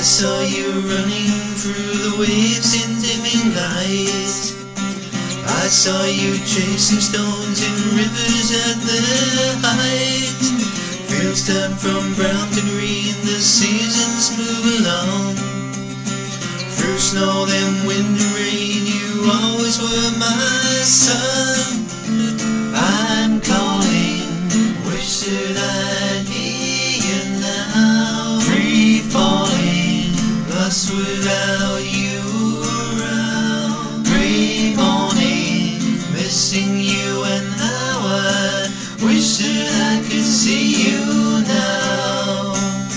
saw you running through the waves in dimming light. I saw you chasing stones in rivers at their height. Fields turn from brown to green, the seasons move along. Through snow, then wind and rain, you always were my sun. I'm calling, wish that I'd hear you now. Free falling, lost without you around. Gray morning, missing you, and how I wish that I could see you now.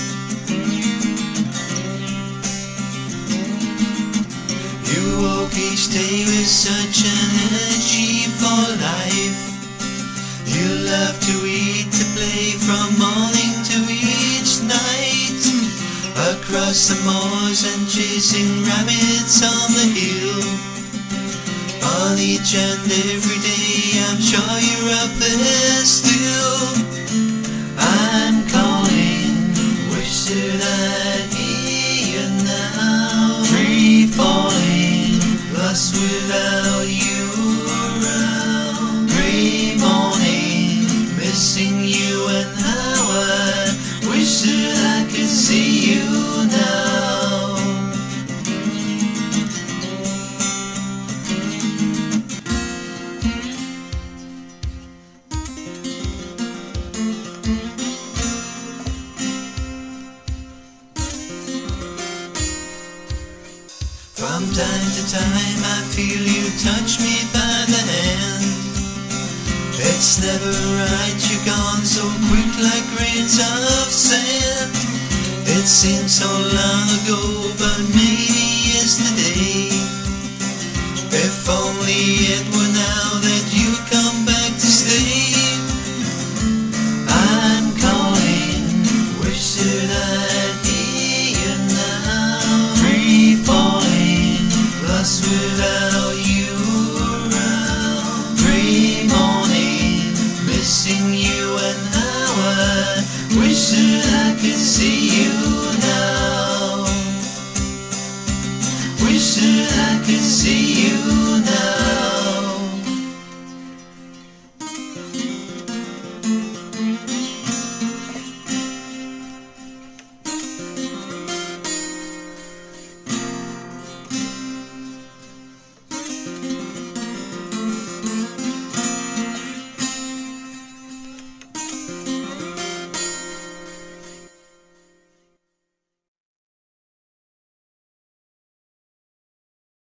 You woke each day with such an energy for life. You love to eat, to play from morning to each night. Across the moors and chasing rabbits on the hill. On each and every day, I'm sure you're up there still. I'm calling, wish that I'd hear you now. Free falling, lost without you around. Gray morning, missing you, and how I wish that I could see you now. From time to time I feel you touch me by the hand. It's never right, you're gone so quick like grains of sand. It seems so long ago, but maybe yesterday. If only it were now that you come back to stay. I'm calling, wish that I'd hear you now. Free falling, lost without you around. Gray morning, missing you, and how I wish that I could see you now. Wish that I could see